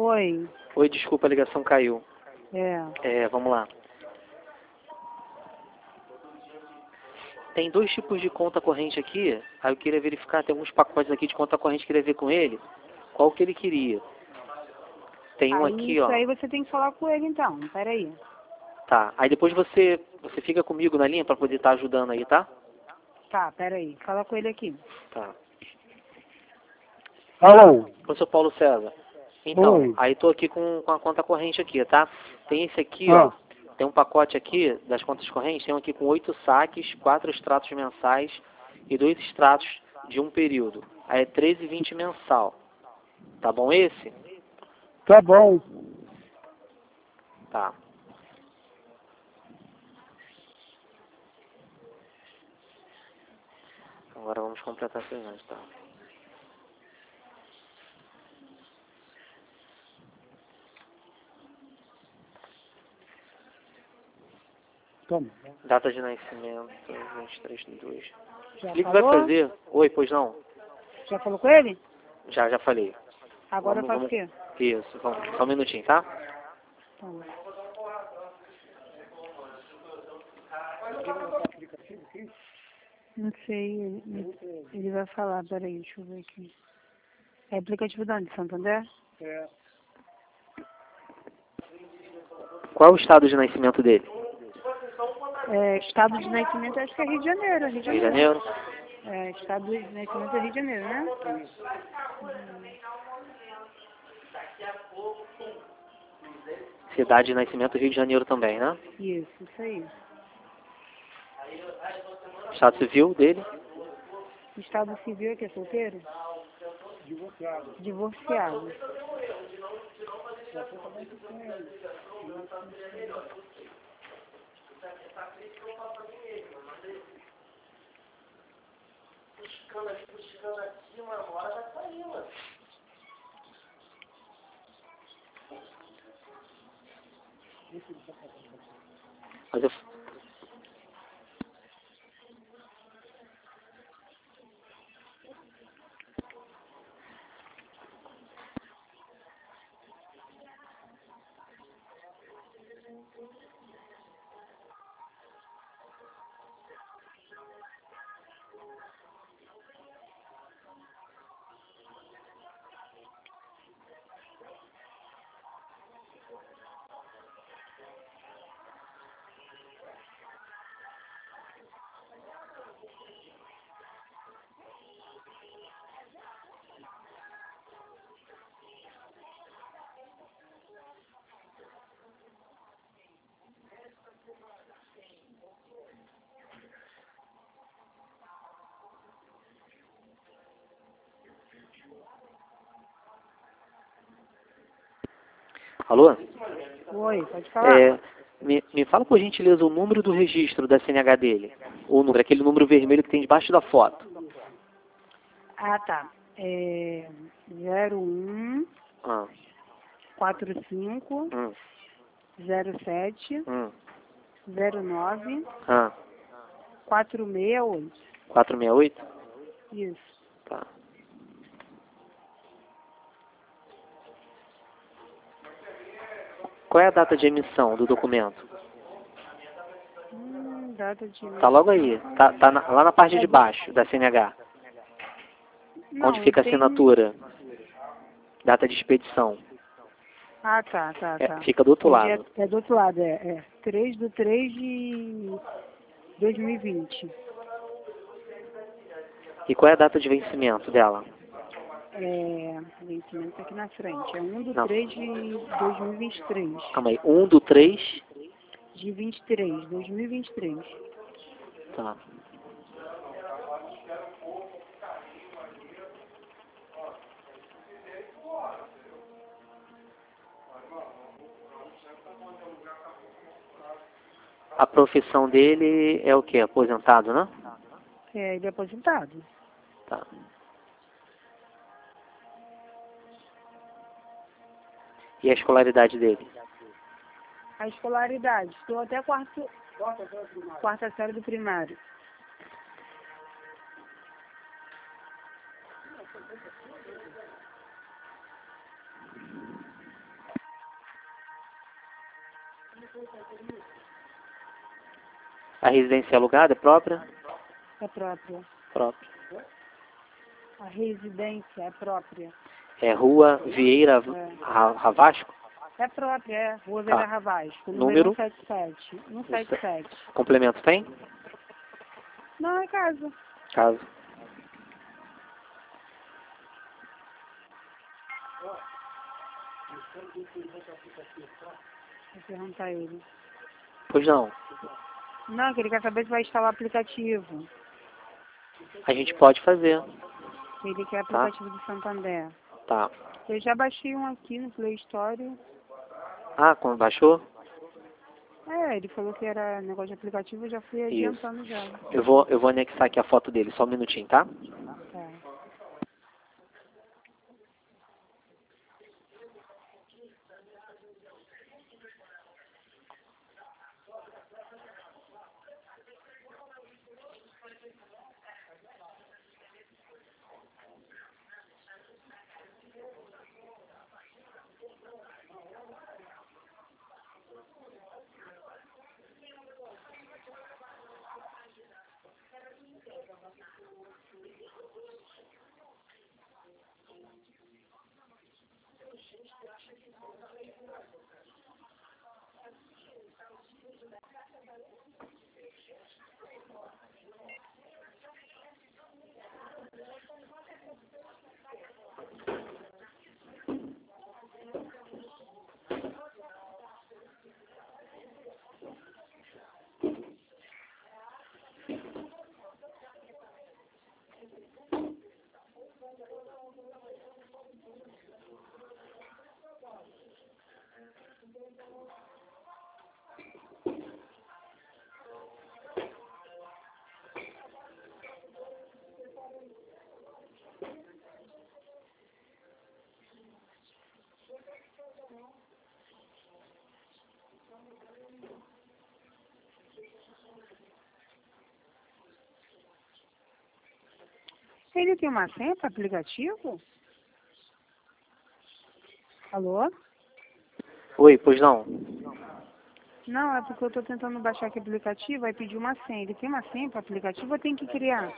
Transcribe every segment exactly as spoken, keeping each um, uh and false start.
Oi. Oi, desculpa, a ligação caiu. É. É, vamos lá. Tem dois tipos de conta corrente aqui. Aí eu queria verificar, tem alguns pacotes aqui de conta corrente que queria ver com ele. Qual que ele queria? Tem um Aí aqui, isso ó. aí você tem que falar com ele então. Peraí. Tá. Aí depois você, você fica comigo na linha para poder estar ajudando aí, tá? Tá, peraí. Fala com ele aqui. Tá. Alô? Professor Paulo César. Então, Oi. aí tô aqui com, com a conta corrente aqui, tá? Tem esse aqui, Ah. ó. Tem um pacote aqui das contas correntes, tem um aqui com oito saques, quatro extratos mensais e dois extratos de um período. Aí é treze e vinte mensal. Tá bom esse? Tá bom. Tá. Agora vamos completar essa antes, tá? Toma. Data de nascimento, vinte e três de dois. Já O que falou? vai fazer? Oi, pois não? Já falou com ele? Já, já falei. Agora Vamos, faz vamos... o quê? Isso, vamos. Só um minutinho, tá? Tá. Não sei, ele, ele vai falar, peraí, deixa eu ver aqui. É aplicativo da onde, Santander? É. Qual é o estado de nascimento dele? É, estado de nascimento, acho que é Rio de Janeiro, Rio de Rio de Janeiro. Janeiro? É, estado de nascimento é Rio de Janeiro, né? Cidade de nascimento Rio de Janeiro também, né? Isso, isso aí. Estado civil dele? Estado civil que é solteiro? Divorciado. Divorciado. Mas eu... Alô? Oi, pode falar? É, me, me fala por gentileza o número do registro da C N H dele. O número, aquele número vermelho que tem debaixo da foto. Ah, tá. É zero um Ah, quatro cinco hum, zero sete hum, zero nove ah, quatro seis oito. quatrocentos e sessenta e oito? Isso. Tá. Qual é a data de emissão do documento? Hum, data de... Tá logo aí. Tá, tá na- lá na parte de baixo da C N H. Não, Onde fica a tem... assinatura. Data de expedição. Ah, tá, tá, É, tá. fica do outro É, lado. dia- é do outro lado, é. é. três de três de dois mil e vinte. E qual é a data de vencimento dela? É, vencimento aqui na frente. É um de Não. três de dois mil e vinte e três. Calma aí. um do três. De vinte e três, dois mil e vinte e três. Tá. A profissão dele é o quê? Aposentado, né? É, ele é aposentado. Tá. E a escolaridade dele? A escolaridade, estou até quarto, quarta série do primário. A residência é alugada, é própria? É própria. Própria. A residência é própria. É Rua Vieira É. Ra- Ravasco? É própria, é. Rua Vera Tá. Ravasco, Número? número cento e setenta e sete. cento e setenta e sete. Complemento tem? Não, é casa. Caso. Vou perguntar a ele. Pois não. Não, que ele quer saber se vai instalar o aplicativo. A gente pode fazer. Ele quer Tá. aplicativo do Santander. Tá. Eu já baixei um aqui no Play Store. Ah, quando baixou? É, ele falou que era negócio de aplicativo, eu já fui adiantando já. Eu vou, eu vou anexar aqui a foto dele, só um minutinho, tá? Tá. Ele tem uma senha para aplicativo? Alô? Oi, pois não. Não, é porque eu estou tentando baixar aqui o aplicativo, aí pediu uma senha. Ele tem uma senha para aplicativo ou tem que criar?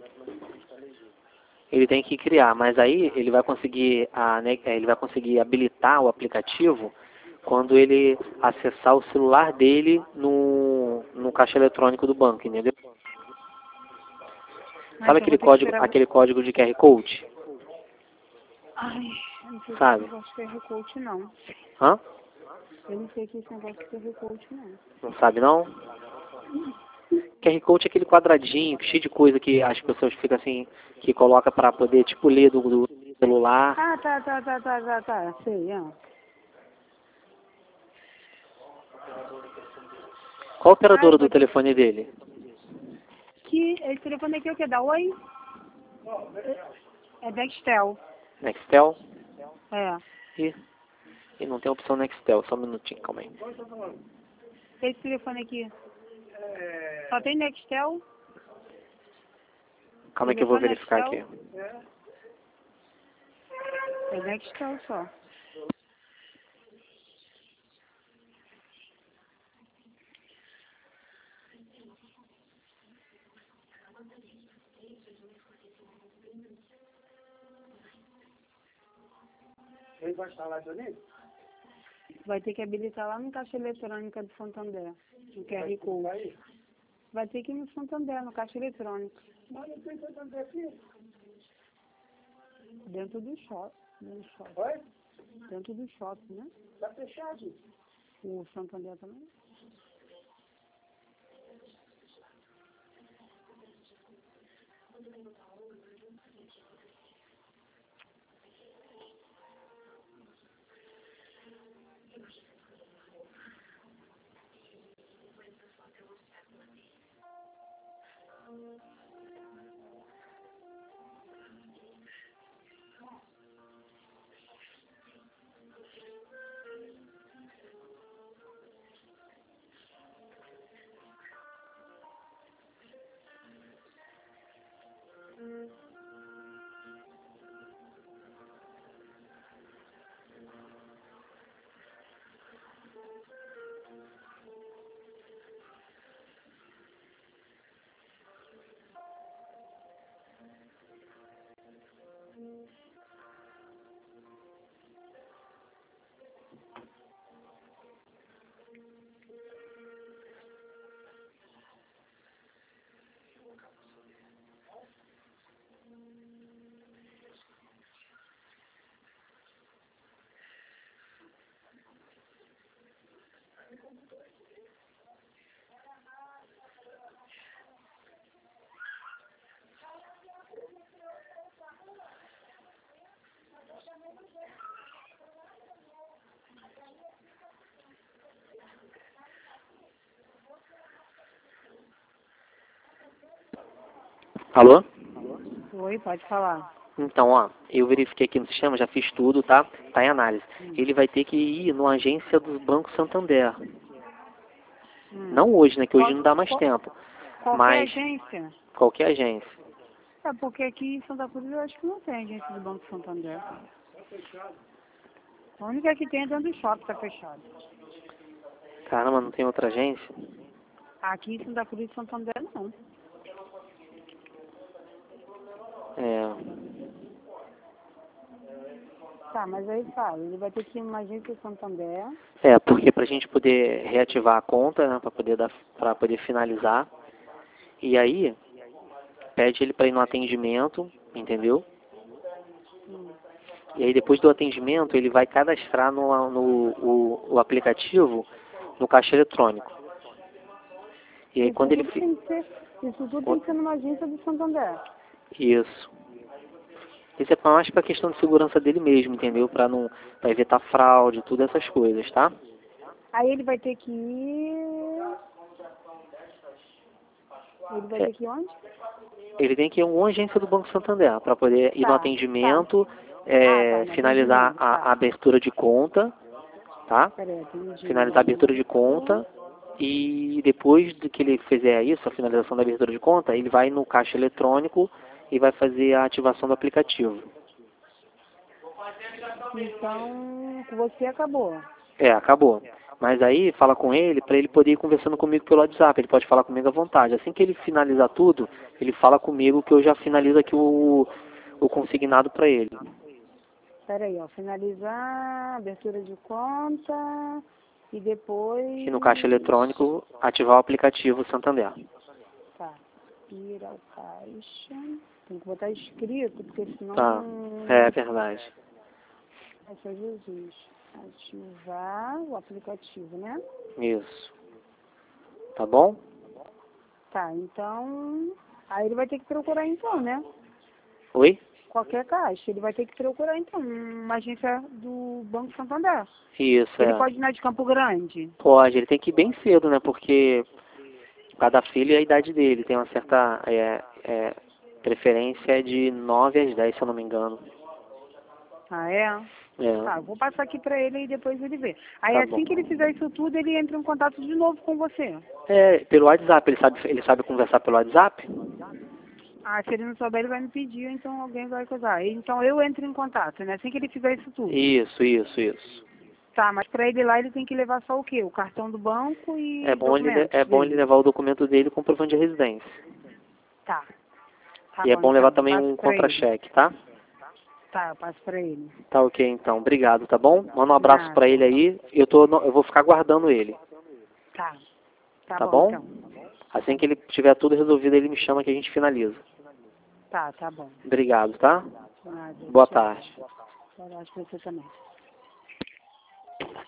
Ele tem que criar, mas aí ele vai conseguir, a, né, ele vai conseguir habilitar o aplicativo quando ele acessar o celular dele no, no caixa eletrônico do banco, entendeu? Ah, Sabe então aquele vou ter que código, esperar- aquele código de Q R Code? Ai, eu não sei Sabe? se eu gosto de Q R Code, não. Hã? Eu não sei se esse negócio de Q R Code, não. Não sabe não? Q R Code é aquele quadradinho, cheio de coisa que as pessoas ficam assim, que coloca para poder, tipo, ler do, do celular. Ah, tá, tá, tá, tá, tá, tá. Sei, ah. Qual a operadora Ai, do vou- telefone dele? Que esse telefone aqui é o que? Da Oi? É Dextel. Nextel? É. Ih, e não tem opção Nextel, só um minutinho, calma aí. Esse telefone aqui. Só tem Nextel? Calma aí que eu vou Telefone verificar aqui. Nextel? É Nextel só. Ele vai instalar também? Vai ter que habilitar lá no caixa eletrônica do Santander. No Q R Code. Aí. Vai ter que ir no Santander, no caixa eletrônico. Mas não tem tanto aqui. Dentro do shopping. No shopping. Oi? Dentro do shopping, né? Tá fechado. O Santander também. Alô? Oi, pode falar. Então, ó, eu verifiquei aqui no sistema, já fiz tudo, tá? Tá em análise. Ele vai ter que ir numa agência do Banco Santander. Hum. Não hoje, né? Que hoje Qual- não dá mais qual- tempo. Qualquer Mas agência? qualquer agência. É porque aqui em Santa Cruz eu acho que não tem agência do Banco Santander. A única que tem é dentro do shopping, tá fechado. Caramba, não tem outra agência? Aqui em Santa Cruz e Santander não. É. Tá, mas aí fala, ele vai ter que ir numa agência do Santander. É, porque pra gente poder reativar a conta, né? Pra poder dar, pra poder finalizar. E aí, pede ele pra ir no atendimento, entendeu? Hum. E aí depois do atendimento ele vai cadastrar no, no o, o aplicativo no caixa eletrônico. E aí Isso quando ele tudo fi- tem que ser, isso tudo tem que ser numa agência do Santander. Isso. Isso é mais pra questão de segurança dele mesmo, entendeu? Pra não pra evitar fraude, tudo essas coisas, tá? Aí ele vai ter que ir. Ele vai É. ter que ir onde? Ele tem que ir em uma agência do Banco Santander para poder ir Tá, no atendimento, Ah, é, tá, no finalizar atendimento, a, tá. a abertura de conta, tá? Peraí, atendi. Finalizar a abertura de conta e depois de que ele fizer isso, a finalização da abertura de conta, ele vai no caixa eletrônico e vai fazer a ativação do aplicativo. Então, com você acabou. É, acabou. Mas aí fala com ele para ele poder ir conversando comigo pelo WhatsApp. Ele pode falar comigo à vontade. Assim que ele finalizar tudo, ele fala comigo que eu já finalizo aqui o, o consignado para ele. Peraí, ó, finalizar, abertura de conta e depois... E no caixa eletrônico ativar o aplicativo Santander. Tá, ir ao caixa, tem que botar escrito, porque senão... Tá, é verdade. É só Jesus. Ativar o aplicativo, né? Isso. Tá bom? Tá, então... Aí ele vai ter que procurar então, né? Oi? Qualquer caixa. Ele vai ter que procurar então uma agência do Banco Santander. Isso, Ele é. pode ir na de Campo Grande. Pode, ele tem que ir bem cedo, né? Porque cada filho é a idade dele. Tem uma certa é, é, preferência de nove às dez, se eu não me engano. Ah, é? É. Tá, eu vou passar aqui pra ele e depois ele vê. Aí Tá assim bom. que ele fizer isso tudo, ele entra em contato de novo com você. É, pelo WhatsApp. Ele sabe, ele sabe conversar pelo WhatsApp? Ah, se ele não souber, ele vai me pedir, então alguém vai coisar. Então eu entro em contato, né? Assim que ele fizer isso tudo. Isso, isso, isso. Tá, mas pra ele lá ele tem que levar só o quê? O cartão do banco e É bom, ele, documentos é bom ele dele. levar o documento dele com comprovante de residência. Tá. Tá E é bom levar então, também passo um pra ele. contra-cheque, tá? Tá, eu passo pra ele. Tá ok, então. Obrigado, tá bom? Manda um abraço Nada. pra ele aí. Eu, tô, no- eu vou ficar guardando ele. Tá. Tá, Tá bom, bom? então. Assim que ele tiver tudo resolvido, ele me chama que a gente finaliza. Tá, tá bom. Obrigado, tá? Nada, Boa tchau. tarde. Boa tarde pra você também.